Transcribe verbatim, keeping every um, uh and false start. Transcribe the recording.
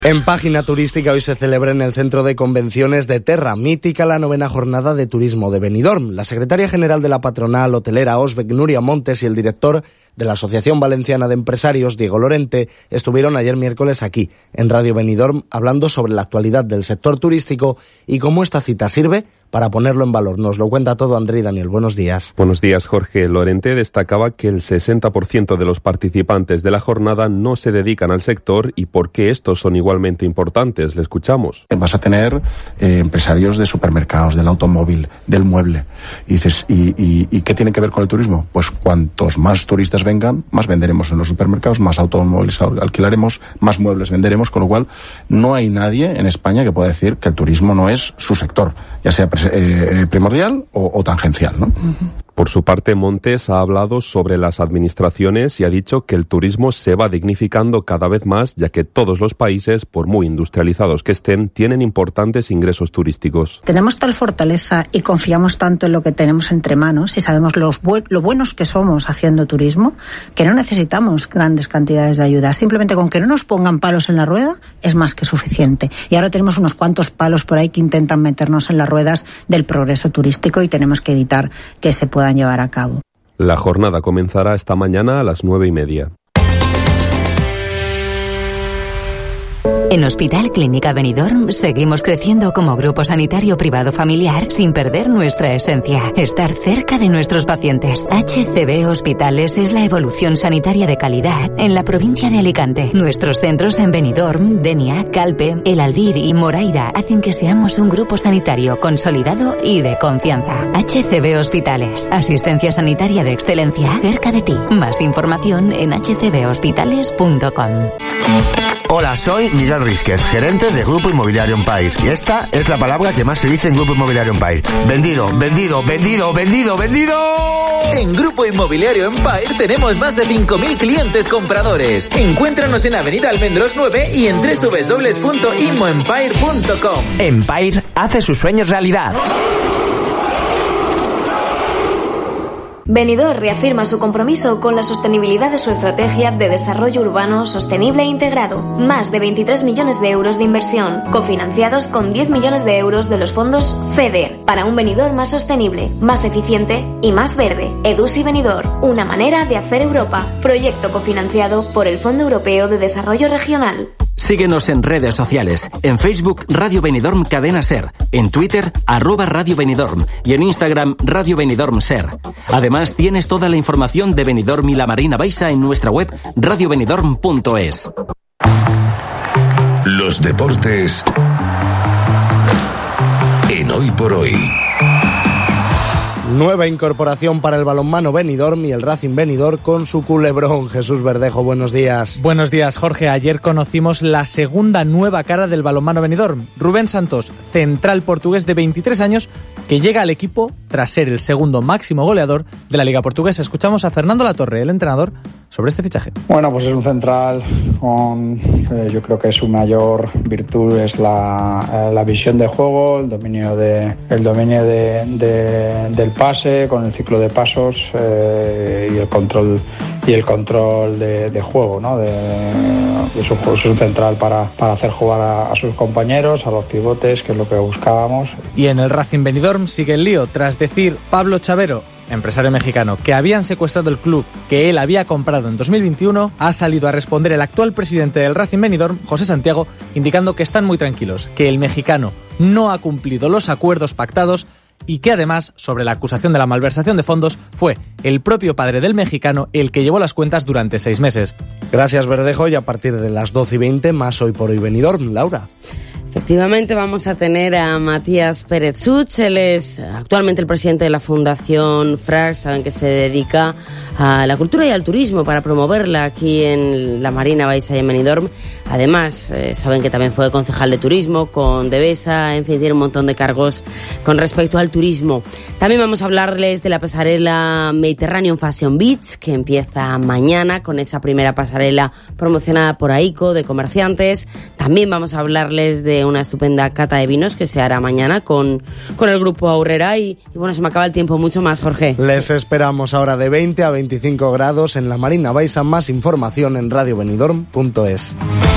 En página turística hoy se celebra en el Centro de Convenciones de Terra Mítica la novena jornada de turismo de Benidorm. La secretaria general de la patronal hotelera Osbec, Núria Montes, y el director de la Asociación Valenciana de Empresarios, Diego Lorente, estuvieron ayer miércoles aquí, en Radio Benidorm, hablando sobre la actualidad del sector turístico y cómo esta cita sirve para ponerlo en valor. Nos lo cuenta todo André Daniel. Buenos días. Buenos días, Jorge. Lorente destacaba que el sesenta por ciento de los participantes de la jornada no se dedican al sector y por qué estos son igualmente importantes. Le escuchamos. Vas a tener eh, empresarios de supermercados, del automóvil, del mueble. Y dices, ¿y, y, ¿y qué tiene que ver con el turismo? Pues cuantos más turistas vengan, más venderemos en los supermercados, más automóviles alquilaremos, más muebles venderemos, con lo cual no hay nadie en España que pueda decir que el turismo no es su sector, ya sea Eh, primordial o, o tangencial, ¿no? Por su parte, Montes ha hablado sobre las administraciones y ha dicho que el turismo se va dignificando cada vez más, ya que todos los países, por muy industrializados que estén, tienen importantes ingresos turísticos. Tenemos tal fortaleza y confiamos tanto en lo que tenemos entre manos y sabemos los bu- lo buenos que somos haciendo turismo, que no necesitamos grandes cantidades de ayuda. Simplemente con que no nos pongan palos en la rueda es más que suficiente. Y ahora tenemos unos cuantos palos por ahí que intentan meternos en las ruedas del progreso turístico y tenemos que evitar que se puedan llevar a cabo. La jornada comenzará esta mañana a las nueve y media. En Hospital Clínica Benidorm seguimos creciendo como grupo sanitario privado familiar sin perder nuestra esencia, estar cerca de nuestros pacientes. H C B Hospitales es la evolución sanitaria de calidad en la provincia de Alicante. Nuestros centros en Benidorm, Denia, Calpe, El Albir y Moraira hacen que seamos un grupo sanitario consolidado y de confianza. H C B Hospitales, asistencia sanitaria de excelencia cerca de ti. Más información en h c b hospitales punto com. Hola, soy Miguel Rísquez, gerente de Grupo Inmobiliario Empire. Y esta es la palabra que más se dice en Grupo Inmobiliario Empire. Vendido, vendido, vendido, vendido, vendido. En Grupo Inmobiliario Empire tenemos más de cinco mil clientes compradores. Encuéntranos en Avenida Almendros nueve y en doble u doble u doble u punto inmoempire punto com. Empire hace sus sueños realidad. Benidorm reafirma su compromiso con la sostenibilidad de su estrategia de desarrollo urbano sostenible e integrado. Más de veintitrés millones de euros de inversión, cofinanciados con diez millones de euros de los fondos FEDER, para un Benidorm más sostenible, más eficiente y más verde. Edusi Benidorm, una manera de hacer Europa. Proyecto cofinanciado por el Fondo Europeo de Desarrollo Regional. Síguenos en redes sociales. En Facebook, Radio Benidorm Cadena Ser. En Twitter, arroba Radio Benidorm. Y en Instagram, Radio Benidorm Ser. Además, tienes toda la información de Benidorm y la Marina Baixa en nuestra web radio benidorm punto es. Los deportes en Hoy por Hoy. Nueva incorporación para el balonmano Benidorm y el Racing Benidorm con su culebrón. Jesús Verdejo, buenos días. Buenos días, Jorge. Ayer conocimos la segunda nueva cara del balonmano Benidorm. Rubén Santos, central portugués de veintitrés años, que llega al equipo tras ser el segundo máximo goleador de la Liga Portuguesa. Escuchamos a Fernando Latorre, el entrenador, sobre este fichaje. Bueno, pues es un central con, eh, yo creo que su mayor virtud es la, eh, la visión de juego, el dominio de, el dominio de, de, del pase, con el ciclo de pasos eh, y el control y el control de, de juego, ¿no? De, de su juego. Es un central para, para hacer jugar a, a sus compañeros, a los pivotes, que es lo que buscábamos. Y en el Racing Benidorm sigue el lío tras decir Pablo Chavero, empresario mexicano, que habían secuestrado el club que él había comprado en dos mil veintiuno. Ha salido a responder el actual presidente del Racing Benidorm, José Santiago, indicando que están muy tranquilos, que el mexicano no ha cumplido los acuerdos pactados y que además, sobre la acusación de la malversación de fondos, fue el propio padre del mexicano el que llevó las cuentas durante seis meses. Gracias, Verdejo, y a partir de las doce y veinte, más Hoy por Hoy Benidorm. Laura. Efectivamente, vamos a tener a Matías Pérez Such. Él es actualmente el presidente de la Fundación FRAG. Saben que se dedica a la cultura y al turismo para promoverla aquí en la Marina Baixa y en Benidorm. Además, eh, saben que también fue concejal de turismo con Devesa. En fin, tiene un montón de cargos con respecto al turismo. También vamos a hablarles de la pasarela Mediterranean Fashion Beach, que empieza mañana con esa primera pasarela promocionada por AICO de comerciantes. También vamos a hablarles de una estupenda cata de vinos que se hará mañana con, con el grupo Aurrera y, y bueno, se me acaba el tiempo mucho más, Jorge. Les esperamos ahora de veinte a veinticinco grados en la Marina Baixa. Más información en radio benidorm punto es.